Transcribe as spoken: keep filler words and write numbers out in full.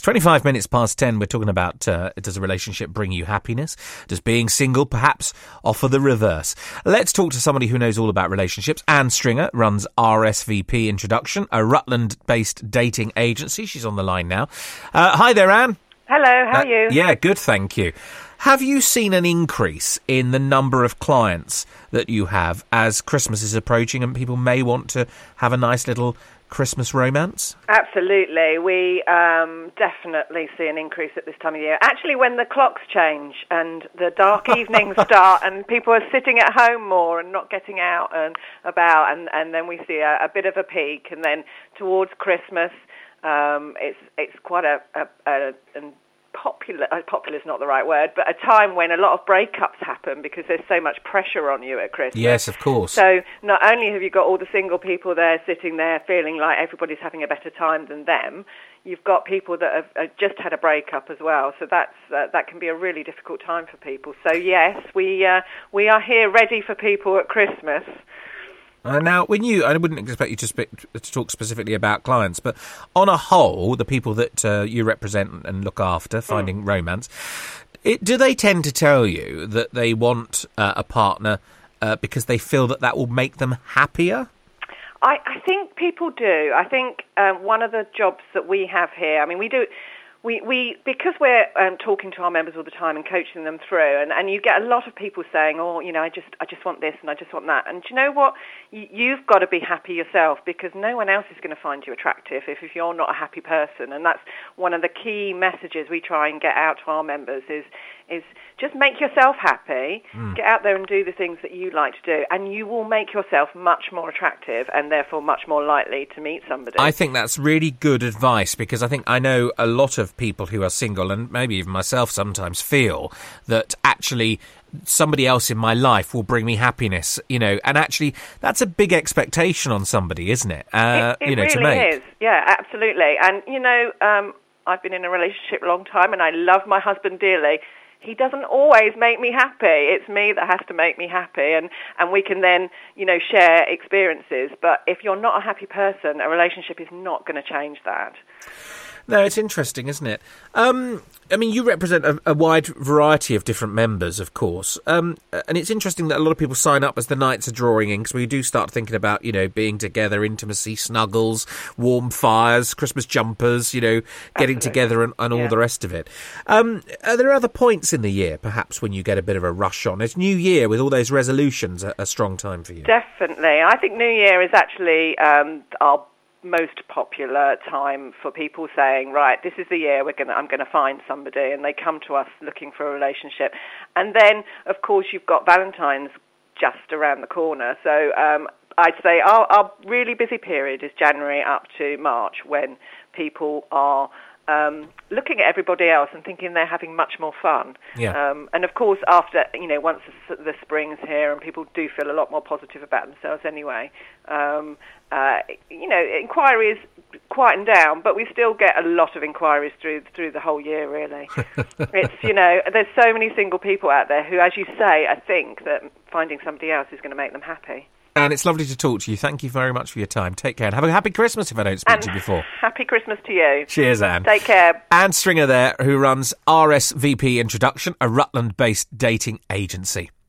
twenty-five minutes past ten, we're talking about uh, does a relationship bring you happiness? Does being single perhaps offer the reverse? Let's talk to somebody who knows all about relationships. Anne Stringer runs R S V P Introduction, a Rutland-based dating agency. She's on the line now. Uh, hi there, Anne. Hello, how are you? Uh, yeah, good, thank you. Have you seen an increase in the number of clients that you have as Christmas is approaching and people may want to have a nice little Christmas romance? Absolutely. We um, definitely see an increase at this time of year. Actually, when the clocks change and the dark evenings start and people are sitting at home more and not getting out and about, and, and then we see a, a bit of a peak. And then towards Christmas, um, it's it's quite a... a, a an popular, uh, popular is not the right word, but a time when a lot of breakups happen because there's so much pressure on you at Christmas. Yes, of course. So not only have you got all the single people there sitting there feeling like everybody's having a better time than them, you've got people that have, have just had a breakup as well. So that's uh, that can be a really difficult time for people. So yes, we uh, we are here ready for people at Christmas. Uh, now, when you, I wouldn't expect you to, spe- to talk specifically about clients, but on a whole, the people that uh, you represent and look after, finding mm. romance, it, do they tend to tell you that they want uh, a partner uh, because they feel that that will make them happier? I, I think people do. I think um, one of the jobs that we have here, I mean, we do... We, we because we're um, talking to our members all the time and coaching them through, and, and you get a lot of people saying, oh, you know, I just I just want this and I just want that. And do you know what? You, you've got to be happy yourself because no one else is going to find you attractive if, if you're not a happy person. And that's one of the key messages we try and get out to our members is is just make yourself happy, mm. get out there and do the things that you like to do, and you will make yourself much more attractive and therefore much more likely to meet somebody. I think that's really good advice because I think I know a lot of people who are single, and maybe even myself sometimes, feel that actually somebody else in my life will bring me happiness, you know, and actually that's a big expectation on somebody, isn't it? Uh, it it you know, really to make. is. Yeah, absolutely. And, you know, um, I've been in a relationship a long time and I love my husband dearly. He doesn't always make me happy. It's me that has to make me happy, and, and we can then, you know, share experiences. But if you're not a happy person, a relationship is not going to change that. No, it's interesting, isn't it? Um, I mean, you represent a, a wide variety of different members, of course. Um, and it's interesting that a lot of people sign up as the nights are drawing in, because we do start thinking about, you know, being together, intimacy, snuggles, warm fires, Christmas jumpers, you know, getting Absolutely. together and, and all yeah. the rest of it. Um, are there other points in the year, perhaps, when you get a bit of a rush on? Is New Year, with all those resolutions, a, a strong time for you? Definitely. I think New Year is actually um, our most popular time for people saying, right, this is the year we're gonna I'm gonna find somebody, and they come to us looking for a relationship. And then of course you've got Valentine's just around the corner, so um, I'd say our, our really busy period is January up to March, when people are Um, looking at everybody else and thinking they're having much more fun. Yeah. Um, and of course, after, you know, once the, the spring's here and people do feel a lot more positive about themselves anyway, um, uh, you know, inquiries quieten down, but we still get a lot of inquiries through through the whole year, really. It's, you know, there's so many single people out there who, as you say, I think that finding somebody else is going to make them happy. And it's lovely to talk to you. Thank you very much for your time. Take care and have a happy Christmas if I don't speak and to you before. Happy Christmas to you. Cheers, Anne. Take care. Anne Stringer there, who runs R S V P Introduction, a Rutland-based dating agency.